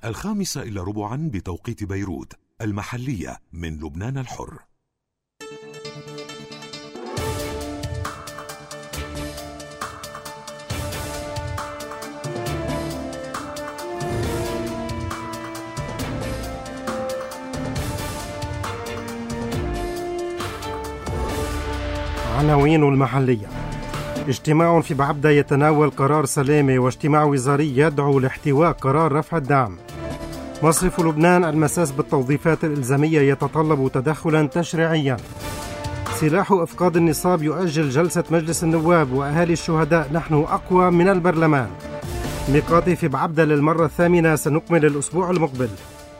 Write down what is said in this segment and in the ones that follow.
5:15 بتوقيت بيروت. المحلية من لبنان الحر. عناوين المحلية. اجتماع في بعبدة يتناول قرار سلامة، واجتماع وزاري يدعو لاحتواء قرار رفع الدعم. مصرف لبنان المساس بالتوظيفات الإلزامية يتطلب تدخلا تشريعيا. سلاح إفقاد النصاب يؤجل جلسة مجلس النواب، وأهالي الشهداء نحن أقوى من البرلمان. ميقاتي في بعبدة للمرة الثامنة، سنكمل الأسبوع المقبل.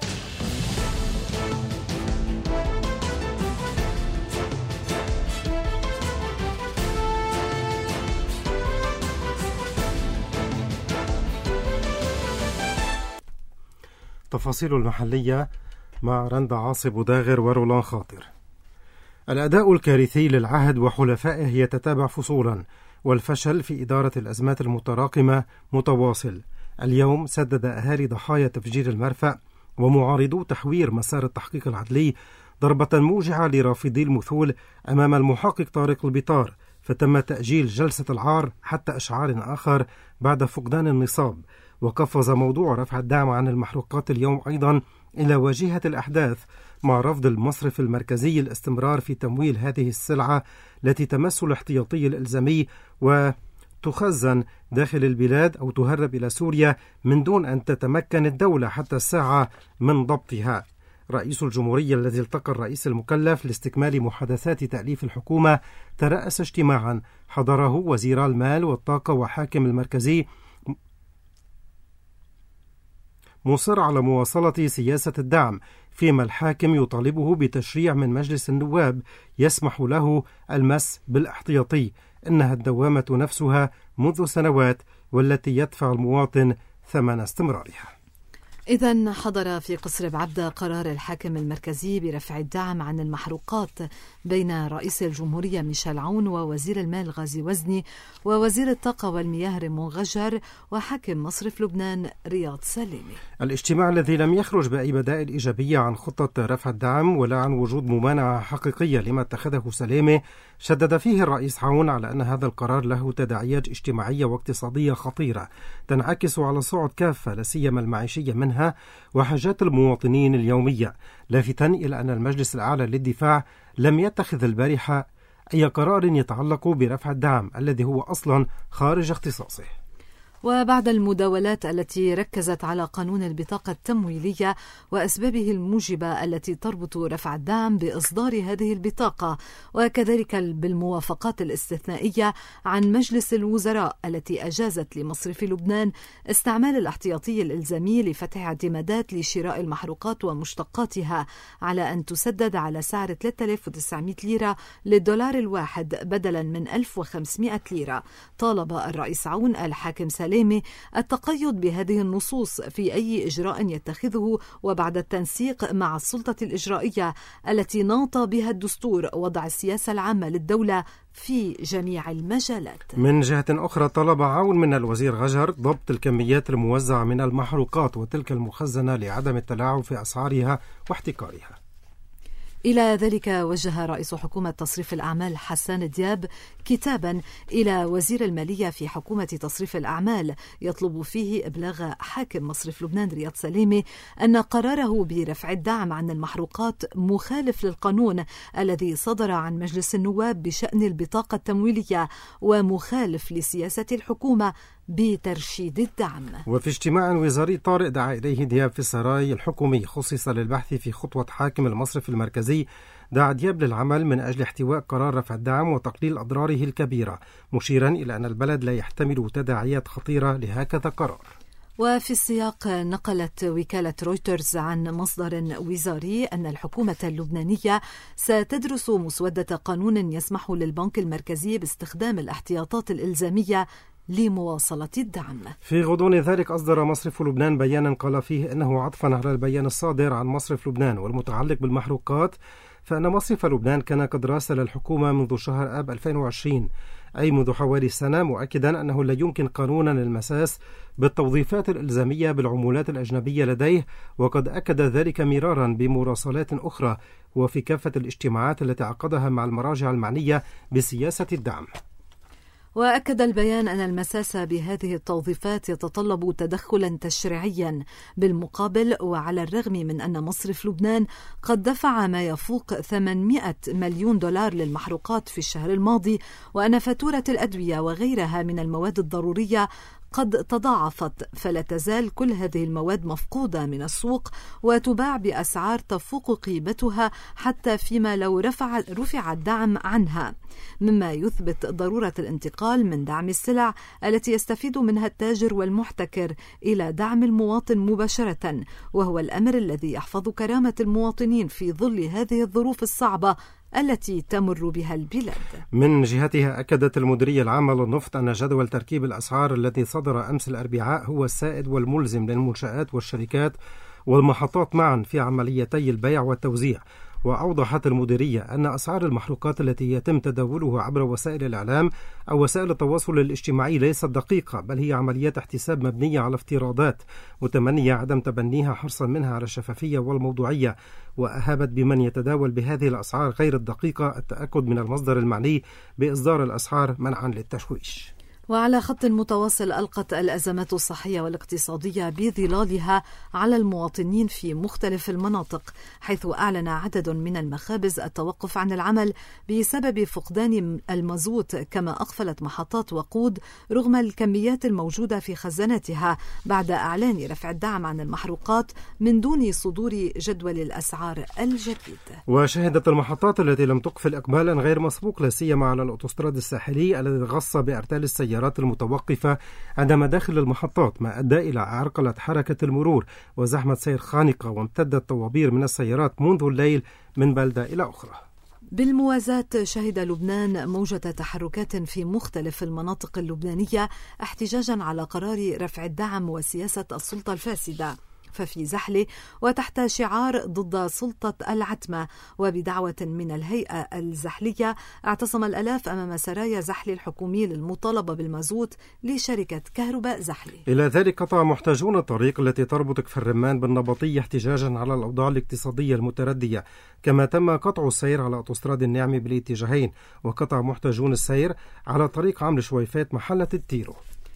تفاصيل المحلية مع رندا عاصب وداغر ورولان خاطر. الأداء الكارثي للعهد وحلفائه يتتابع فصولا، والفشل في إدارة الأزمات المتراكمة متواصل. اليوم سدد أهالي ضحايا تفجير المرفأ ومعارضو تحوير مسار التحقيق العدلي ضربة موجعة لرافضي المثول أمام المحقق طارق البطار، فتم تأجيل جلسة العار حتى إشعار آخر بعد فقدان النصاب. وقفز موضوع رفع الدعم عن المحروقات اليوم أيضا إلى واجهة الأحداث، مع رفض المصرف المركزي الاستمرار في تمويل هذه السلعة التي تمس الاحتياطي الإلزامي وتخزن داخل البلاد أو تهرب إلى سوريا من دون أن تتمكن الدولة حتى الساعة من ضبطها. رئيس الجمهورية الذي التقى الرئيس المكلف لاستكمال محادثات تأليف الحكومة ترأس اجتماعا حضره وزير المال والطاقة وحاكم المركزي، مصر على مواصلة سياسة الدعم، فيما الحاكم يطالبه بتشريع من مجلس النواب يسمح له المس بالاحتياطي، إنها الدوامة نفسها منذ سنوات والتي يدفع المواطن ثمن استمرارها. إذن حضر في قصر بعبدة قرار الحاكم المركزي برفع الدعم عن المحروقات بين رئيس الجمهورية ميشيل عون ووزير المال غازي وزني ووزير الطاقة والمياه ريمون غجر وحاكم مصرف لبنان رياض سلامة. الاجتماع الذي لم يخرج بأي بدائل إيجابية عن خطة رفع الدعم ولا عن وجود ممانعة حقيقية لما اتخذه سلامة، شدد فيه الرئيس عون على أن هذا القرار له تداعيات اجتماعية واقتصادية خطيرة تنعكس على صعود كافة لا سيما المعيشية منها وحاجات المواطنين اليومية، لافتا إلى أن المجلس الأعلى للدفاع لم يتخذ البارحة أي قرار يتعلق برفع الدعم الذي هو أصلا خارج اختصاصه. وبعد المداولات التي ركزت على قانون البطاقة التمويلية وأسبابه الموجبة التي تربط رفع الدعم بإصدار هذه البطاقة، وكذلك بالموافقات الاستثنائية عن مجلس الوزراء التي أجازت لمصرف لبنان استعمال الاحتياطي الإلزامي لفتح اعتمادات لشراء المحروقات ومشتقاتها على أن تسدد على سعر 3900 ليرة للدولار الواحد بدلا من 1500 ليرة، طالب الرئيس عون الحاكم سلامة التقيد بهذه النصوص في أي إجراء يتخذه، وبعد التنسيق مع السلطة الإجرائية التي ناط بها الدستور وضع السياسة العامة للدولة في جميع المجالات. من جهة أخرى طلب عون من الوزير غجر ضبط الكميات الموزعة من المحروقات وتلك المخزنة لعدم التلاعب في أسعارها واحتكارها. إلى ذلك وجه رئيس حكومة تصريف الأعمال حسان دياب كتابا إلى وزير المالية في حكومة تصريف الأعمال يطلب فيه إبلاغ حاكم مصرف لبنان رياض سلامة أن قراره برفع الدعم عن المحروقات مخالف للقانون الذي صدر عن مجلس النواب بشأن البطاقة التمويلية ومخالف لسياسة الحكومة بترشيد الدعم. وفي اجتماع وزاري طارئ دعا إليه دياب في السراي الحكومي خصص للبحث في خطوة حاكم المصرف المركزي، دعا دياب للعمل من أجل احتواء قرار رفع الدعم وتقليل أضراره الكبيرة، مشيرا إلى أن البلد لا يحتمل تداعيات خطيرة لهكذا قرار. وفي السياق نقلت وكالة رويترز عن مصدر وزاري أن الحكومة اللبنانية ستدرس مسودة قانون يسمح للبنك المركزي باستخدام الاحتياطات الإلزامية لمواصلة الدعم. في غضون ذلك أصدر مصرف لبنان بيانا قال فيه أنه عطفا على البيان الصادر عن مصرف لبنان والمتعلق بالمحروقات، فإن مصرف لبنان كان قد راسل الحكومة منذ شهر آب 2020 أي منذ حوالي سنة، مؤكدا أنه لا يمكن قانونا المساس بالتوظيفات الإلزامية بالعمولات الأجنبية لديه، وقد أكد ذلك مرارا بمراسلات أخرى وفي كافة الاجتماعات التي عقدها مع المراجع المعنية بسياسة الدعم. وأكد البيان أن المساس بهذه التوظيفات يتطلب تدخلا تشريعيا. بالمقابل، وعلى الرغم من أن مصرف لبنان قد دفع ما يفوق 800 مليون دولار للمحروقات في الشهر الماضي، وأن فاتورة الأدوية وغيرها من المواد الضرورية قد تضاعفت، فلا تزال كل هذه المواد مفقودة من السوق وتباع بأسعار تفوق قيمتها حتى فيما لو رفع الدعم عنها، مما يثبت ضرورة الانتقال من دعم السلع التي يستفيد منها التاجر والمحتكر إلى دعم المواطن مباشرة، وهو الأمر الذي يحفظ كرامة المواطنين في ظل هذه الظروف الصعبة التي تمر بها البلاد. من جهتها أكدت المديرية العامة للنفط أن جدول تركيب الأسعار الذي صدر أمس الأربعاء هو السائد والملزم للمنشآت والشركات والمحطات معا في عمليتي البيع والتوزيع. وأوضحت المديرية أن أسعار المحروقات التي يتم تداوله عبر وسائل الإعلام أو وسائل التواصل الاجتماعي ليست دقيقة، بل هي عمليات احتساب مبنية على افتراضات، متمنية عدم تبنيها حرصا منها على الشفافية والموضوعية. وأهابت بمن يتداول بهذه الأسعار غير الدقيقة التأكد من المصدر المعني بإصدار الأسعار منعا للتشويش. وعلى خط متواصل ألقت الأزمات الصحية والاقتصادية بظلالها على المواطنين في مختلف المناطق، حيث أعلن عدد من المخابز التوقف عن العمل بسبب فقدان المازوت، كما أقفلت محطات وقود رغم الكميات الموجودة في خزاناتها بعد إعلان رفع الدعم عن المحروقات من دون صدور جدول الأسعار الجديد. وشهدت المحطات التي لم تقفل إقبالا غير مسبوق لا سيما على الأوتوستراد الساحلي الذي غص بأرتال السيارات المتوقفة عند مداخل المحطات، ما أدى إلى عرقلة حركة المرور وزحمة سير خانقة، وامتدت طوابير من السيارات منذ الليل من بلدة إلى أخرى. بالموازاة، شهد لبنان موجة تحركات في مختلف المناطق اللبنانية احتجاجا على قرار رفع الدعم وسياسة السلطة الفاسدة. ففي زحلة وتحت شعار ضد سلطة العتمة وبدعوة من الهيئة الزحلية، اعتصم الآلاف أمام سرايا زحلة الحكومي للمطالبة بالمازوت لشركة كهرباء زحلة. إلى ذلك قطع محتاجون الطريق التي تربط كفر الرمان بالنبطية احتجاجا على الأوضاع الاقتصادية المتردية، كما تم قطع السير على أوتوستراد النعمة بالاتجاهين، وقطع محتاجون السير على طريق عمرو شويفات محلة التيرو.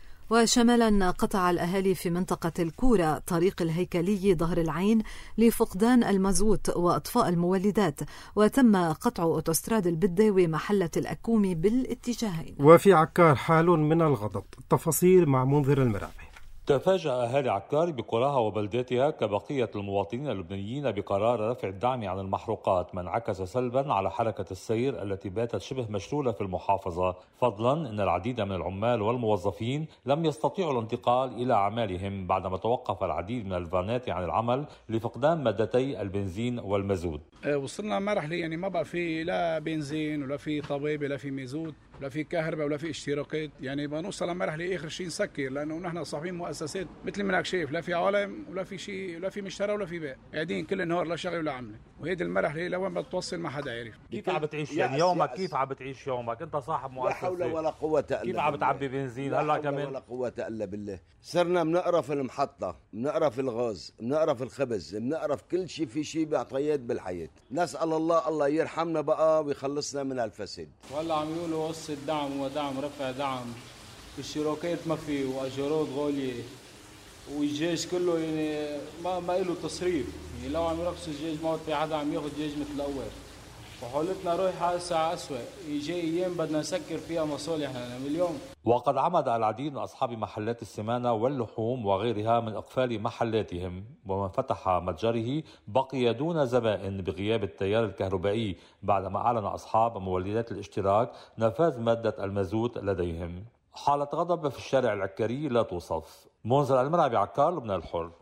وشمالا، قطع الأهالي في منطقة الكورة طريق الهيكلي ظهر العين لفقدان المازوت وأطفاء المولدات، وتم قطع أوتوستراد البدة ومحلة الأكومي بالاتجاهين. وفي عكار حال من الغضب. التفاصيل مع منذر المرابي. تفاجأ أهالي عكار بقراها وبلداتها كبقية المواطنين اللبنانيين بقرار رفع الدعم عن المحروقات، ما انعكس سلبا على حركة السير التي باتت شبه مشلولة في المحافظة، فضلا أن العديد من العمال والموظفين لم يستطيعوا الانتقال إلى أعمالهم بعدما توقف العديد من الفانات عن العمل لفقدان مادتي البنزين والمازوت. وصلنا مرحلة يعني ما بقى في لا بنزين ولا في طبيب ولا في مازوت ولا في كهرباء ولا في اشتراكات، يعني بنوصل لمرحلة آخر شيء نسكر، لأنه نحن صاحبين مؤسسات مثل منك شايف، لا في عالم ولا في شيء ولا في مشترى ولا في بيع، قاعدين كل النهار لا شغل ولا عمله، وهيدي المرحلة لوين بتوصل ما حدا عارف. كيف عم بتعيش يعني يومك؟ كيف عم بتعيش يومك؟ أنت صاحب مؤسسة، لا حول ولا قوة إلا بالله. كيف عم بتعبي بنزين هلا كمان؟ لا حول ولا قوة إلا بالله. صرنا بنقرف المحطة، بنقرف الغاز، بنقرف الخبز، بنقرف كل شيء، في شيء بعطيات بالحياة. نسأل الله يرحمنا بقى ويخلصنا من الفساد. وهلا عم يقولوا قصة دعم ودعم رفع دعم، الشراكات ما في واجارات غالية، والجيش كله يعني ما له تصريف، يعني لو عم يرخصوا الجيش ما في حدا عم ياخذ جيش مثل الأول، وحالتنا رايحة هسه أسوأ، يجي أيام بدنا نسكر فيها مصالحنا من اليوم. وقد عمد العديد من أصحاب محلات السمانة واللحوم وغيرها من إقفال محلاتهم، ومن فتح متجره بقي دون زبائن بغياب التيار الكهربائي بعدما أعلن أصحاب مولدات الاشتراك نفاذ مادة المازوت لديهم. حالة غضب في الشارع العكاري لا توصف. منذر المرابي، عكار، لبنان الحر.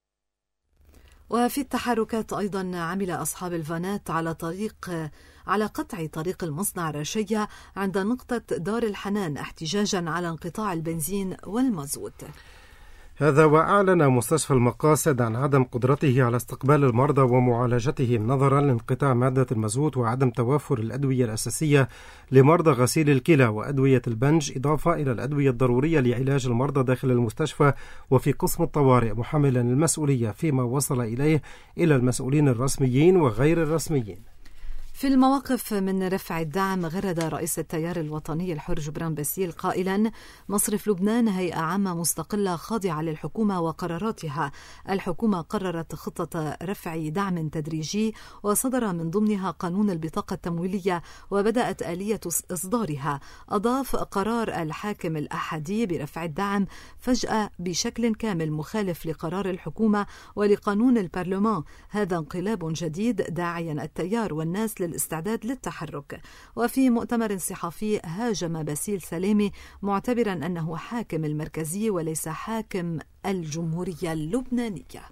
وفي التحركات أيضا عمل أصحاب الفانات على قطع طريق المصنع رشية عند نقطة دار الحنان احتجاجا على انقطاع البنزين والمازوت. هذا وأعلن مستشفى المقاصد عن عدم قدرته على استقبال المرضى ومعالجتهم نظرا لانقطاع مادة المازوت وعدم توافر الأدوية الأساسية لمرضى غسيل الكلى وأدوية البنج، إضافة إلى الأدوية الضرورية لعلاج المرضى داخل المستشفى وفي قسم الطوارئ، محملا المسؤولية فيما وصل إليه إلى المسؤولين الرسميين وغير الرسميين. في المواقف من رفع الدعم، غرد رئيس التيار الوطني الحر جبران باسيل قائلا: مصرف لبنان هيئة عامة مستقلة خاضعة للحكومة وقراراتها. الحكومة قررت خطة رفع دعم تدريجي وصدر من ضمنها قانون البطاقة التمويلية وبدأت آلية إصدارها. أضاف: قرار الحاكم الأحدي برفع الدعم فجأة بشكل كامل مخالف لقرار الحكومة ولقانون البرلمان. هذا انقلاب جديد، داعيا التيار والناس للاستعداد للتحرك. وفي مؤتمر صحفي هاجم باسيل سلامي معتبرا أنه حاكم المركزية وليس حاكم الجمهورية اللبنانية.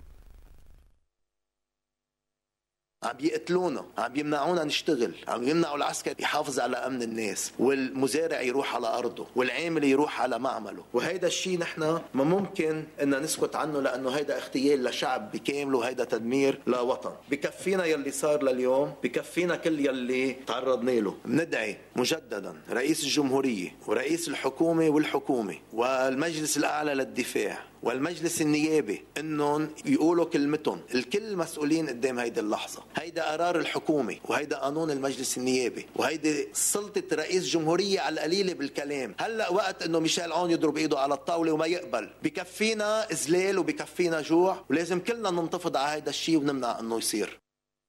عم يقتلونا، عم يمنعونا نشتغل، عم يمنعوا العسكر يحافظ على أمن الناس، والمزارع يروح على أرضه، والعامل يروح على معمله. وهيدا الشيء نحن ما ممكن إن نسكت عنه، لأنه هيدا اغتيال لشعب بكامله وهيدا تدمير لوطن. بكفينا يلي صار لليوم، بكفينا كل يلي تعرضنا له. بندعي مجددا رئيس الجمهورية ورئيس الحكومة والحكومة والمجلس الأعلى للدفاع والمجلس النيابي انهم يقولوا كلمتهم. الكل مسؤولين قدام هيدي اللحظه. هيدا قرار الحكومه وهيدا قانون المجلس النيابي وهيدي سلطه رئيس جمهوريه على القليله بالكلام. هلا وقت انه ميشيل عون يضرب ايده على الطاوله وما يقبل. بكفينا اذلال وبكفينا جوع، ولازم كلنا ننتفض على هيدا الشيء ونمنع انه يصير.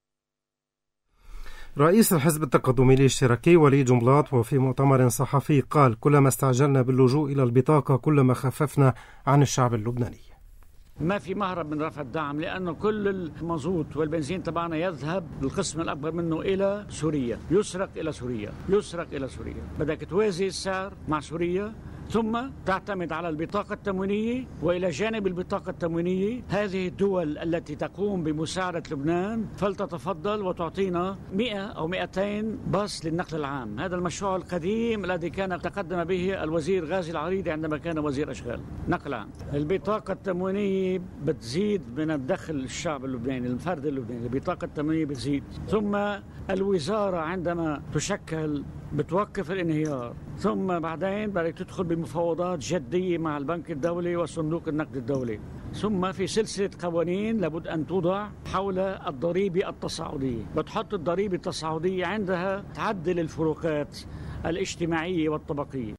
رئيس الحزب التقدمي الاشتراكي وليد جنبلاط وفي مؤتمر صحفي قال: كلما استعجلنا باللجوء إلى البطاقة كلما خففنا عن الشعب اللبناني. ما في مهرب من رفع الدعم، لأنه كل المازوت والبنزين تبعنا يذهب القسم الأكبر منه إلى سوريا، يسرق إلى سوريا، يسرق إلى سوريا. بدك توازي السعر مع سوريا ثم تعتمد على البطاقة التموينية، وإلى جانب البطاقة التموينية هذه الدول التي تقوم بمساعدة لبنان فلتتفضل وتعطينا 100 أو 200 باص للنقل العام. هذا المشروع القديم الذي كان تقدم به الوزير غازي العريضي عندما كان وزير أشغال نقل عام. البطاقة التموينية بتزيد من الدخل الشعب اللبناني، الفرد اللبناني، البطاقة التموينية بتزيد. ثم الوزارة عندما تشكل بتوقف الانهيار، ثم بعدين بدك تدخل بمفاوضات جدية مع البنك الدولي وصندوق النقد الدولي. ثم في سلسلة قوانين لابد أن توضع حول الضريبة التصاعدية. بتحط الضريبة التصاعدية عندها تعدل الفروقات الاجتماعية والطبقية.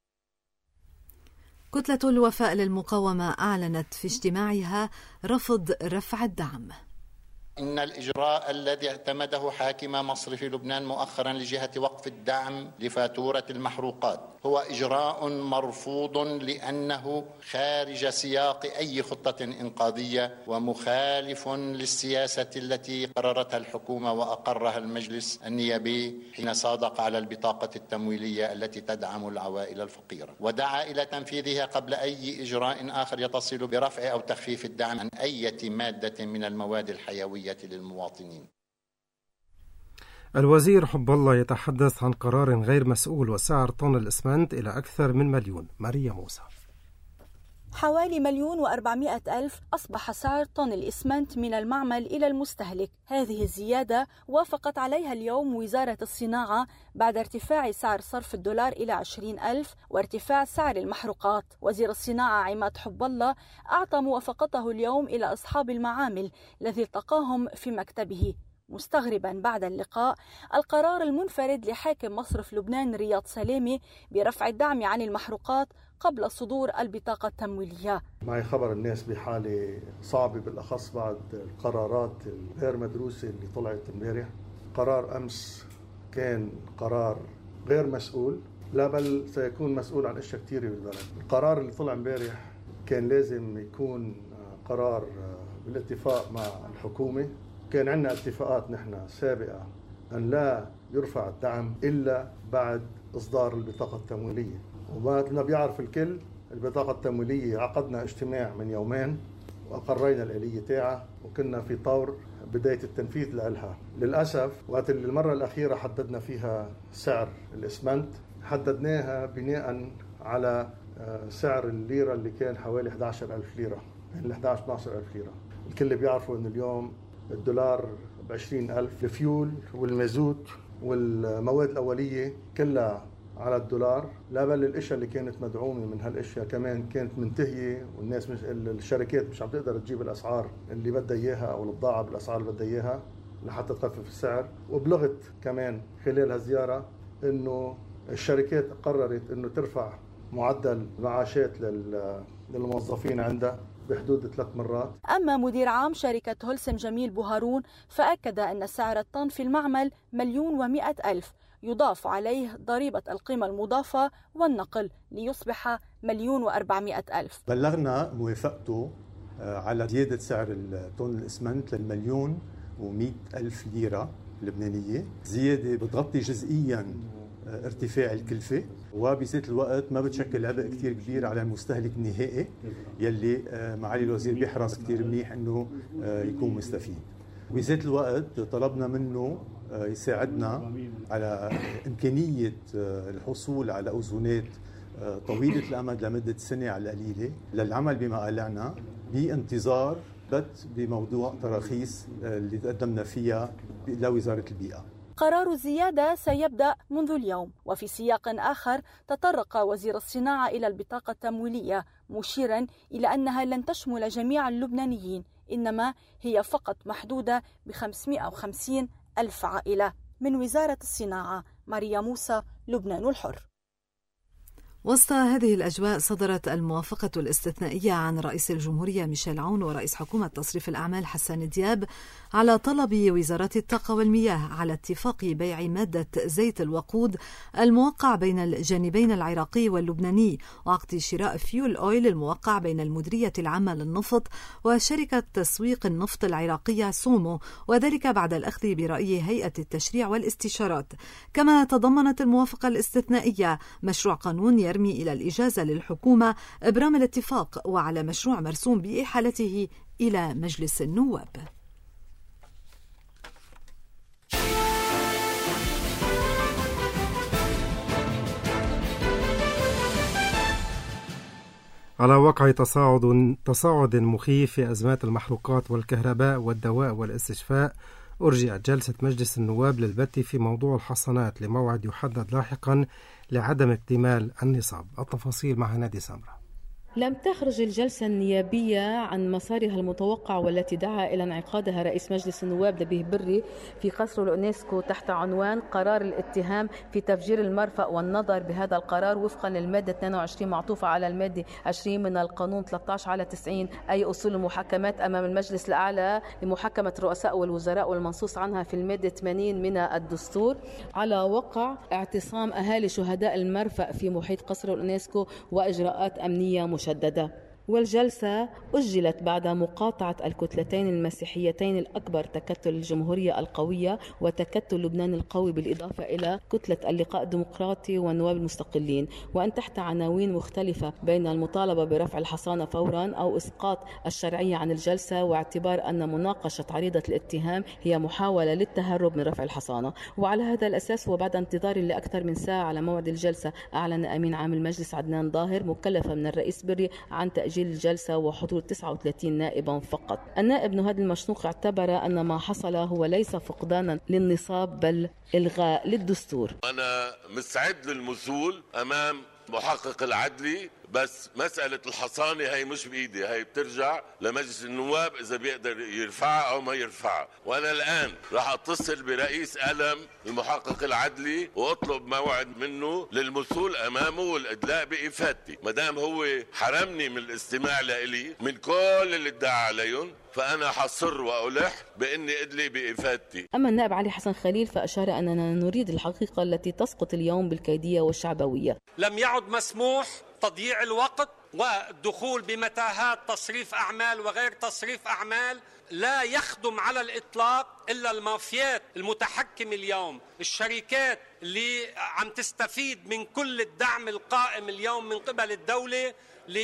كتلة الوفاء للمقاومة أعلنت في اجتماعها رفض رفع الدعم. إن الإجراء الذي اعتمده حاكم مصرف لبنان مؤخرا لجهة وقف الدعم لفاتورة المحروقات هو إجراء مرفوض، لأنه خارج سياق أي خطة إنقاذية ومخالف للسياسة التي قررتها الحكومة وأقرها المجلس النيابي حين صادق على البطاقة التمويلية التي تدعم العوائل الفقيرة، ودعا إلى تنفيذها قبل أي إجراء آخر يتصل برفع أو تخفيف الدعم عن أي مادة من المواد الحيوية للمواطنين. الوزير حب الله يتحدث عن قرار غير مسؤول وسعر طن الإسمنت إلى أكثر من مليون. ماريا موسى: حوالي 1,400,000 أصبح سعر طن الإسمنت من المعمل إلى المستهلك. هذه الزيادة وافقت عليها اليوم وزارة الصناعة بعد ارتفاع سعر صرف الدولار إلى 20,000 وارتفاع سعر المحروقات. وزير الصناعة عماد حب الله أعطى موافقته اليوم إلى أصحاب المعامل الذي التقاهم في مكتبه، مستغربا بعد اللقاء القرار المنفرد لحاكم مصرف لبنان رياض سلامي برفع الدعم عن المحروقات قبل صدور البطاقة التمويلية. معي خبر الناس بحالة صعبة، بالأخص بعد القرارات الغير مدروسة اللي طلعت امبارح. قرار أمس كان قرار غير مسؤول، لا بل سيكون مسؤول عن أشياء كثيرة بالبلد. القرار اللي طلع امبارح كان لازم يكون قرار بالاتفاق مع الحكومة. كان عندنا اتفاقات نحن سابقة أن لا يرفع الدعم إلا بعد إصدار البطاقة التمويلية، وما بيعرف الكل البطاقة التمويلية عقدنا اجتماع من يومين وأقرينا الآلية تاعها وكنا في طور بداية التنفيذ لها. للأسف وقت المرة الأخيرة حددنا فيها سعر الإسمنت حددناها بناء على سعر الليرة اللي كان حوالي 11,000 ليرة، ال 11-12 ليرة. الكل بيعرفوا إنه اليوم الدولار ب20,000. الفيول والمازوت والمواد الأولية كلها على الدولار، لا بل الاشياء اللي كانت مدعومه من هالاشياء كمان كانت منتهيه، والناس الشركات مش عم تقدر تجيب الاسعار اللي بدها اياها او البضاعه بالاسعار اللي بدها اياها لحتى تخفف السعر. وبلغت كمان خلال هالزياره انه الشركات قررت انه ترفع معدل معاشات للموظفين عندها بحدود 3 مرات. أما مدير عام شركة هولسم جميل بوهارون فأكد أن سعر الطن في المعمل 1,100,000 يضاف عليه ضريبة القيمة المضافة والنقل ليصبح 1,400,000. بلغنا موافقته على زيادة سعر الطن الإسمنت ل1,100,000 ليرة لبنانية، زيادة بتغطي جزئياً ارتفاع الكلفة، وبذات الوقت ما بتشكل عبء كتير كبير على المستهلك النهائي يلي معالي الوزير بيحرص كتير منيح انه يكون مستفيد. بذات الوقت طلبنا منه يساعدنا على إمكانية الحصول على أذونات طويلة الأمد لمدة سنة على القليلة للعمل بما قالعنا بانتظار بموضوع تراخيص اللي تقدمنا فيها لوزارة البيئة. قرار الزيادة سيبدأ منذ اليوم. وفي سياق آخر تطرق وزير الصناعة إلى البطاقة التمويلية مشيرا إلى أنها لن تشمل جميع اللبنانيين، إنما هي فقط محدودة ب550,000 عائلة. من وزارة الصناعة ماريا موسى، لبنان الحر. وسط هذه الأجواء صدرت الموافقة الاستثنائية عن رئيس الجمهورية ميشيل عون ورئيس حكومة تصريف الأعمال حسان دياب على طلب وزارة الطاقة والمياه على اتفاق بيع مادة زيت الوقود الموقع بين الجانبين العراقي واللبناني، وعقد شراء فيول أويل الموقع بين المديرية العامة للنفط وشركة تسويق النفط العراقية سومو، وذلك بعد الأخذ برأي هيئة التشريع والاستشارات. كما تضمنت الموافقة الاستثنائية مشروع قانون يرمي إلى الإجازة للحكومة إبرام الاتفاق، وعلى مشروع مرسوم بإحالته إلى مجلس النواب. على وقع تصاعد مخيف في أزمات المحروقات والكهرباء والدواء والاستشفاء، أرجئت جلسة مجلس النواب للبت في موضوع الحصانات لموعد يحدد لاحقا لعدم اكتمال النصاب. التفاصيل مع نادي سمرة. لم تخرج الجلسة النيابية عن مسارها المتوقع والتي دعا إلى انعقادها رئيس مجلس النواب نبيه بري في قصر الأونسكو تحت عنوان قرار الاتهام في تفجير المرفأ والنظر بهذا القرار وفقا للمادة 22 معطوفة على المادة 20 من القانون 13/90 أي أصول المحاكمات أمام المجلس الأعلى لمحاكمة الرؤساء والوزراء والمنصوص عنها في المادة 80 من الدستور، على وقع اعتصام أهالي شهداء المرفأ في محيط قصر الأونسكو وإجراءات أمنية مشددة. والجلسة أجلت بعد مقاطعة الكتلتين المسيحيتين الأكبر تكتل الجمهورية القوية وتكتل لبنان القوي، بالإضافة إلى كتلة اللقاء الديمقراطي والنواب المستقلين، وأن تحت عناوين مختلفة بين المطالبة برفع الحصانة فورا أو إسقاط الشرعية عن الجلسة، واعتبار أن مناقشة عريضة الاتهام هي محاولة للتهرب من رفع الحصانة. وعلى هذا الأساس وبعد انتظار لأكثر من ساعة على موعد الجلسة، أعلن أمين عام المجلس عدنان ظاهر مكلفة من الرئيس بري عن تأجيل الجلسة وحضور 39 نائبا فقط. النائب نهاد المشنوق اعتبر أن ما حصل هو ليس فقدانا للنصاب بل إلغاء للدستور. أنا مستعد للمثول أمام محقق العدلي، بس مسألة الحصانة هي مش بإيدي، هي بترجع لمجلس النواب إذا بيقدر يرفعها أو ما يرفعها. وأنا الآن راح أتصل برئيس ألم المحقق العدلي وأطلب موعد منه للمثول أمامه والإدلاء بإفادتي. مدام هو حرمني من الاستماع لإلي من كل اللي ادعى عليهم، فأنا حصر وألح بإني أدلي بإفادتي. أما النائب علي حسن خليل فأشار أننا نريد الحقيقة التي تسقط اليوم بالكيدية والشعبوية. لم يعد مسموح تضييع الوقت والدخول بمتاهات تصريف أعمال وغير تصريف أعمال لا يخدم على الإطلاق إلا المافيات المتحكمة اليوم، الشركات اللي عم تستفيد من كل الدعم القائم اليوم من قبل الدولة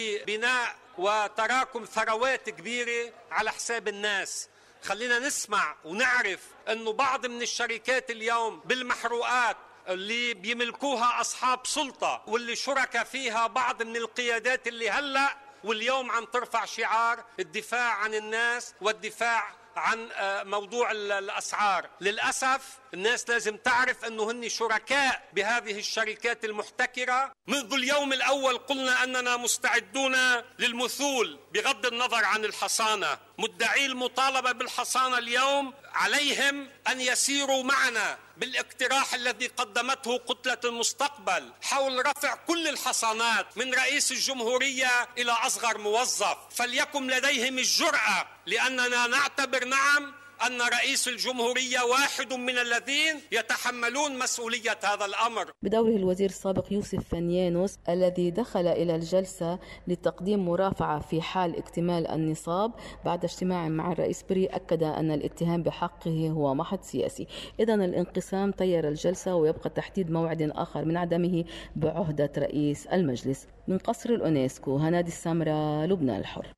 لبناء وتراكم ثروات كبيرة على حساب الناس. خلينا نسمع ونعرف أنه بعض من الشركات اليوم بالمحروقات اللي بيملكوها أصحاب سلطة واللي شركة فيها بعض من القيادات اللي هلأ واليوم عم ترفع شعار الدفاع عن الناس والدفاع عن موضوع الأسعار. للأسف الناس لازم تعرف أنه هن شركاء بهذه الشركات المحتكرة. منذ اليوم الأول قلنا أننا مستعدون للمثول بغض النظر عن الحصانة. مدعي المطالبة بالحصانة اليوم عليهم أن يسيروا معنا بالاقتراح الذي قدمته كتلة المستقبل حول رفع كل الحصانات من رئيس الجمهورية إلى أصغر موظف. فليكن لديهم الجرأة، لأننا نعتبر نعم أن رئيس الجمهورية واحد من الذين يتحملون مسؤولية هذا الأمر. بدوره الوزير السابق يوسف فنيانوس الذي دخل إلى الجلسة لتقديم مرافعة في حال اكتمال النصاب بعد اجتماع مع الرئيس بري، أكد أن الاتهام بحقه هو محض سياسي. إذن الانقسام طير الجلسة ويبقى تحديد موعد آخر من عدمه بعهدة رئيس المجلس. من قصر الأونسكو، هنادي السامرة، لبنان الحر.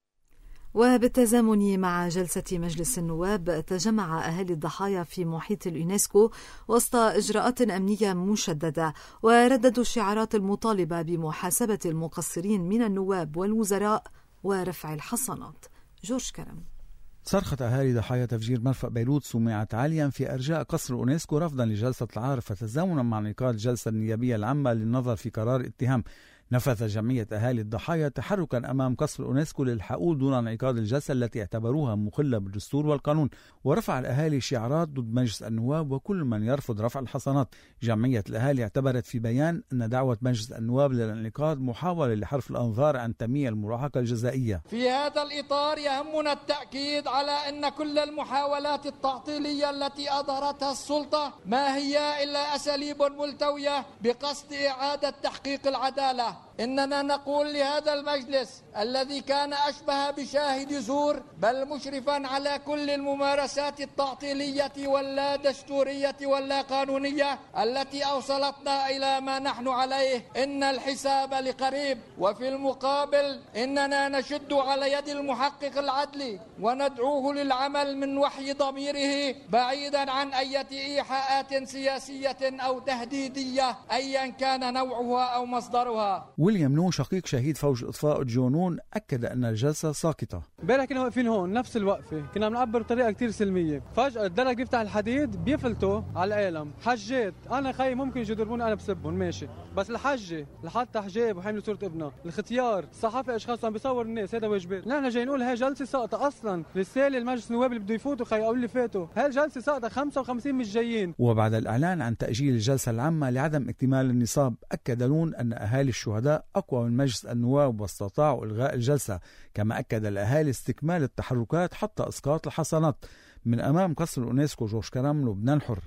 وبالتزامن مع جلسة مجلس النواب تجمع أهالي الضحايا في محيط اليونسكو وسط إجراءات أمنية مشددة، ورددوا الشعارات المطالبة بمحاسبة المقصرين من النواب والوزراء ورفع الحصانات. جورج كرم. صرخة أهالي ضحايا تفجير مرفأ بيروت سمعت عاليا في أرجاء قصر الأونسكو رفضا لجلسة العارف وتزامنا مع انعقاد الجلسة النيابية العامة للنظر في قرار اتهام. نفذ جمعية أهالي الضحايا تحركا أمام قصر الأونسكو للحقول دون انعقاد الجلسة التي اعتبروها مخلة بالدستور والقانون، ورفع الأهالي شعارات ضد مجلس النواب وكل من يرفض رفع الحصانات. جمعية الأهالي اعتبرت في بيان أن دعوة مجلس النواب للانعقاد محاولة لحرف الأنظار عن تمييع المراهقة الجزائية. في هذا الإطار يهمنا التأكيد على أن كل المحاولات التعطيلية التي أظهرتها السلطة ما هي إلا أساليب ملتوية بقصد إعادة تحقيق العدالة. إننا نقول لهذا المجلس الذي كان أشبه بشاهد زور بل مشرفا على كل الممارسات التعطيلية واللا دستورية واللا قانونية التي أوصلتنا إلى ما نحن عليه، إن الحساب لقريب. وفي المقابل إننا نشد على يد المحقق العدلي وندعوه للعمل من وحي ضميره بعيدا عن أي إيحاءات سياسية أو تهديدية أيا كان نوعها أو مصدرها. ويليام نون شقيق شهيد فوج إطفاء الجنون أكد أن الجلسة ساقطة. امبارح كنا واقفين هون نفس الوقفة، كنا بنعبر بطريقة كتير سلمية، فجأة الدرج بيفتح الحديد بيفلتوا على العالم. حجات أنا خي ممكن يجوا يضربوني أنا بسبهم ماشي، بس الحجة لحتى حجاب وحملوا صورة ابنها، الختيار، الصحافة أشخاص عم بيصور الناس، هذا واجبات. نحن جاي نقول هاي جلسة ساقطة أصلا. رسالة المجلس النواب اللي بده يفوتوا خي أو اللي فاتوا، هاي الجلسة ساقطة، 55 مش جايين. وبعد الإعلان عن تأجيل الجلسة العامة لعدم اكتمال النصاب، أكد نون أن أهالي الشهداء أقوى من مجلس النواب واستطاعوا إلغاء الجلسة. كما أكد الأهالي استكمال التحركات حتى إسقاط الحصانات. من أمام قصر الأونسكو، جورج كرم، لبنان الحر.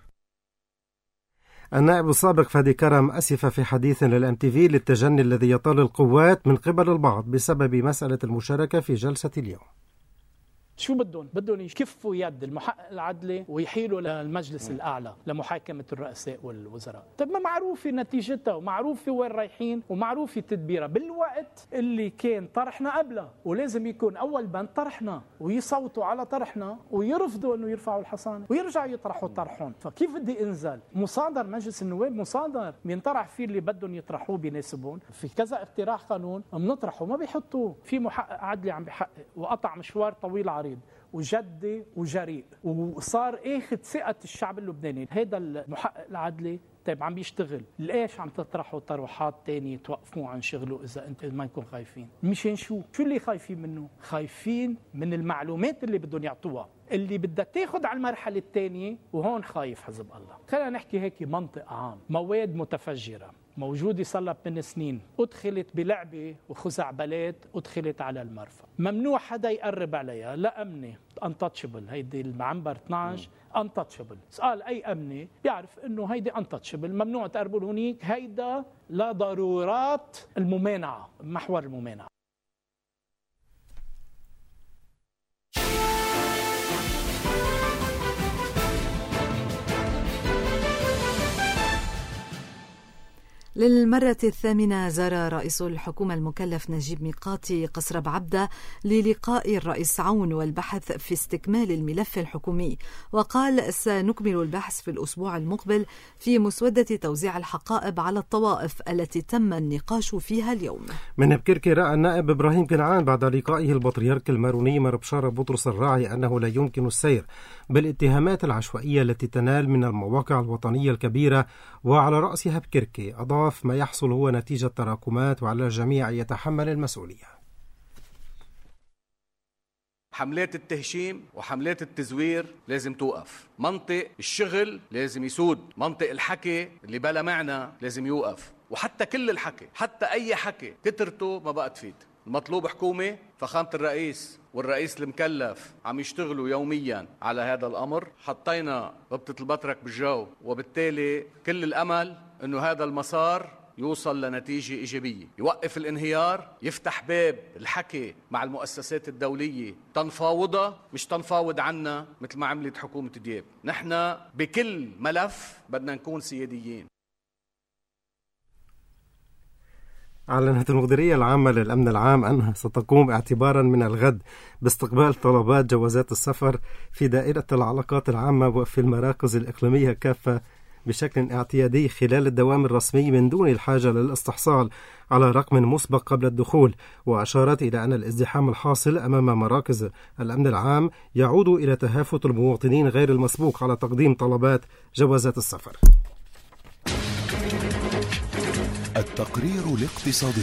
النائب السابق فادي كرم أسف في حديث للMTV للتجني الذي يطال القوات من قبل البعض بسبب مسألة المشاركة في جلسة اليوم. شو بدهم يكفوا يد المحقق العدلي ويحيلوا للمجلس الأعلى لمحاكمة الرؤساء والوزراء. طيب ما معروفة نتيجتها ومعروفة وين رايحين ومعروفة تدبيرها بالوقت اللي كان طرحنا قبلها، ولازم يكون أول بند طرحنا ويصوتوا على طرحنا ويرفضوا أنه يرفعوا الحصانة ويرجعوا يطرحوا طرحهم. فكيف بدي انزل؟ مصادر مجلس النواب، مصادر بينطرح فيه اللي بدهم يطرحوه بيناسبهم. في كذا اقتراح قانون بنطرحه ما بيحطوه. في محقق عدلي عم بيحقق وقطع مشوار طويل عريض وجدي وجريء وصار اخذ ثقة الشعب اللبناني. هذا المحقق العدلي طيب عم بيشتغل، ليش عم تطرحوا طروحات تانية توقفوا عن شغله إذا أنت ما يكون خايفين؟ مشان شو اللي خايفين منه؟ خايفين من المعلومات اللي بدهم يعطوها اللي بدها تاخد على المرحلة الثانية، وهون خايف حزب الله. خلينا نحكي هيك منطق عام. مواد متفجرة موجودة صار لها من سنين، أدخلت بلعبة وخزعبلات، أدخلت على المرفأ، ممنوع حدا يقرب عليها، لا أمني untouchable. هيدي المعنبر 12 untouchable. سؤال أي أمني بيعرف إنه هيدي untouchable، ممنوع تقربوا هونيك. هيدا لا ضرورات الممانعة، محور الممانعة. للمرة الثامنة زار رئيس الحكومة المكلف نجيب ميقاتي قصر بعبدة للقاء الرئيس عون والبحث في استكمال الملف الحكومي، وقال سنكمل البحث في الأسبوع المقبل في مسودة توزيع الحقائب على الطوائف التي تم النقاش فيها اليوم. من بكركي رأى النائب إبراهيم كنعان بعد لقائه البطريرك الماروني مر بشارة بطرس الراعي أنه لا يمكن السير بالاتهامات العشوائية التي تنال من المواقع الوطنية الكبيرة وعلى رأسها بكركي. أضاف ما يحصل هو نتيجة تراكمات وعلى الجميع يتحمل المسؤولية. حملات التهشيم وحملات التزوير لازم توقف، منطق الشغل لازم يسود، منطق الحكي اللي بلا معنى لازم يوقف، وحتى كل الحكي، حتى أي حكي كترته ما بقى تفيد. المطلوب حكومة فخامة الرئيس والرئيس المكلف عم يشتغلوا يوميا على هذا الأمر. حطينا ربطة البطرك بالجو، وبالتالي كل الأمل أنه هذا المسار يوصل لنتيجة إيجابية، يوقف الانهيار، يفتح باب الحكي مع المؤسسات الدولية، تنفاوضها مش تنفاوض عنا مثل ما عملت حكومة دياب. نحن بكل ملف بدنا نكون سياديين. أعلنت المديرية العامة للأمن العام أنها ستقوم اعتبارا من الغد باستقبال طلبات جوازات السفر في دائرة العلاقات العامة وفي المراكز الإقليمية كافة بشكل اعتيادي خلال الدوام الرسمي من دون الحاجة للاستحصال على رقم مسبق قبل الدخول. وأشارت إلى أن الازدحام الحاصل أمام مراكز الأمن العام يعود إلى تهافت المواطنين غير المسبوق على تقديم طلبات جوازات السفر. التقرير الاقتصادي.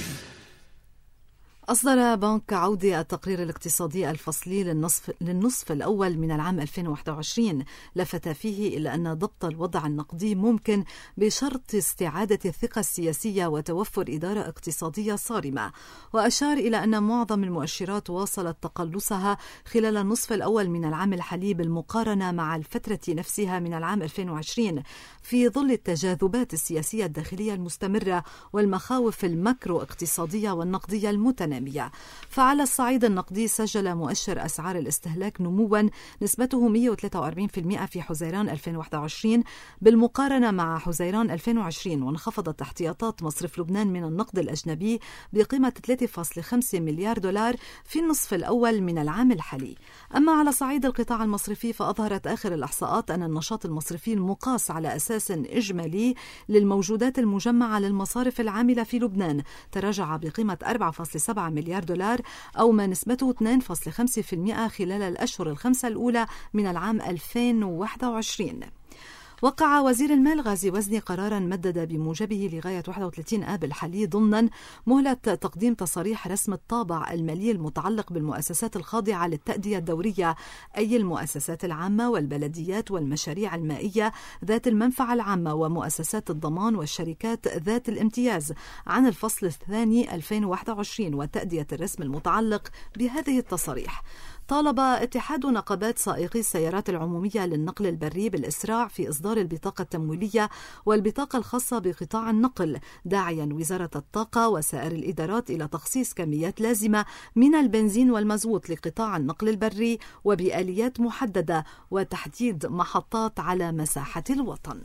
أصدر بنك عودة التقرير الاقتصادي الفصلي للنصف الأول من العام 2021، لفت فيه إلى أن ضبط الوضع النقدي ممكن بشرط استعادة الثقة السياسية وتوفر إدارة اقتصادية صارمة، وأشار إلى أن معظم المؤشرات واصلت تقلصها خلال النصف الأول من العام الحالي بالمقارنة مع الفترة نفسها من العام 2020 في ظل التجاذبات السياسية الداخلية المستمرة والمخاوف الماكرو اقتصادية والنقدية المتنامية. فعلى الصعيد النقدي سجل مؤشر أسعار الاستهلاك نموا نسبته 143% في حزيران 2021 بالمقارنة مع حزيران 2020، وانخفضت احتياطات مصرف لبنان من النقد الأجنبي بقيمة 3.5 مليار دولار في النصف الأول من العام الحالي. أما على صعيد القطاع المصرفي فأظهرت آخر الإحصاءات أن النشاط المصرفي المقاس على أساس إجمالي للموجودات المجمعة للمصارف العاملة في لبنان تراجع بقيمة 4.7 مليار دولار أو ما نسبته 2.5% خلال الأشهر الخمسة الأولى من العام 2021. وقع وزير المال غازي وزني قرارا مدد بموجبه لغاية 31 آب الحالي ضمنا مهلة تقديم تصاريح رسم الطابع المالي المتعلق بالمؤسسات الخاضعة للتأدية الدورية، أي المؤسسات العامة والبلديات والمشاريع المائية ذات المنفعة العامة ومؤسسات الضمان والشركات ذات الامتياز عن الفصل الثاني 2021 وتأدية الرسم المتعلق بهذه التصاريح. طالب اتحاد نقابات سائقي السيارات العمومية للنقل البري بالإسراع في إصدار البطاقة التمويلية والبطاقة الخاصة بقطاع النقل، داعيا وزارة الطاقة وسائر الإدارات إلى تخصيص كميات لازمة من البنزين والمازوت لقطاع النقل البري وبآليات محددة وتحديد محطات على مساحة الوطن.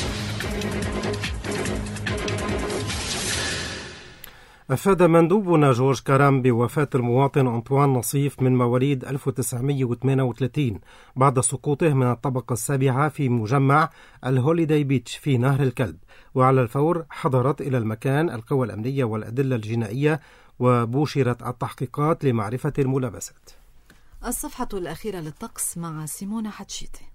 أفاد مندوبنا جورج كرام بوفاة المواطن أنطوان نصيف من مواليد 1938 بعد سقوطه من الطبقة السابعة في مجمع الهوليداي بيتش في نهر الكلب، وعلى الفور حضرت إلى المكان القوى الأمنية والأدلة الجنائية وبوشرت التحقيقات لمعرفة الملابسات. الصفحة الأخيرة للطقس مع سيمونة حتشيتي.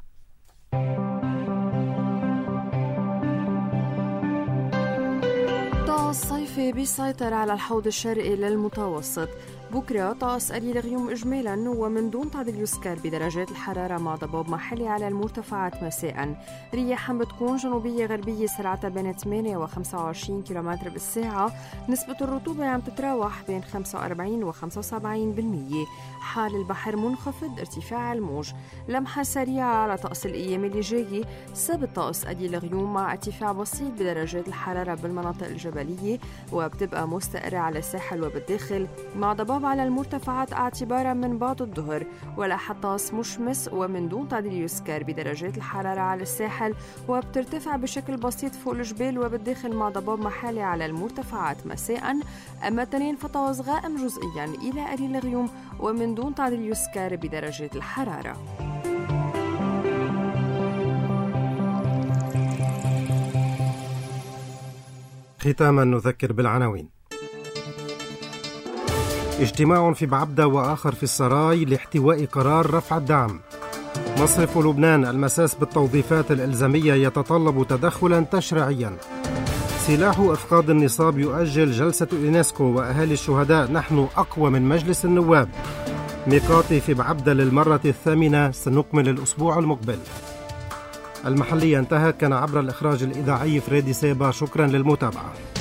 طقس صيفي بيسيطر على الحوض الشرقي للمتوسط. بكرة طقس قليل غيوم إجمالا ومن دون تعديل يذكر بدرجات الحرارة مع ضباب محلي على المرتفعات مساء. رياح بتكون جنوبية غربية سرعتها بين 8 و 25 كم بالساعة. نسبة الرطوبة عم تتراوح بين 45 و 75%. حال البحر منخفض، ارتفاع الموج. لمحة سريعة على طقس الأيام اللي جاية. ثابت طقس قليل غيوم مع ارتفاع بسيط بدرجات الحرارة بالمناطق الجبلية، وبتبقى مستقرة على الساحل وبالداخل مع ضباب الضباب على المرتفعات اعتبارا من بعد الظهر، ولا حطاس مشمس ومن دون تعديل يسكر بدرجات الحرارة على الساحل، وبترتفع بشكل بسيط فوق الجبال وبالداخل مع ضباب محلي على المرتفعات مساء. أما التنين فطقس غائم جزئيا إلى قليل الغيوم ومن دون تعديل يسكر بدرجات الحرارة. ختاما نذكر بالعناوين. اجتماع في بعبدة وآخر في السراي لاحتواء قرار رفع الدعم. مصرف لبنان المساس بالتوظيفات الإلزامية يتطلب تدخلا تشريعيا. سلاح إفقاد النصاب يؤجل جلسة اليونسكو وأهالي الشهداء نحن أقوى من مجلس النواب. ميقاتي في بعبدة للمرة الثامنة، سنكمل الأسبوع المقبل. المحلية انتهت، كان عبر الإخراج الإذاعي فريدي سيبا. شكرا للمتابعة.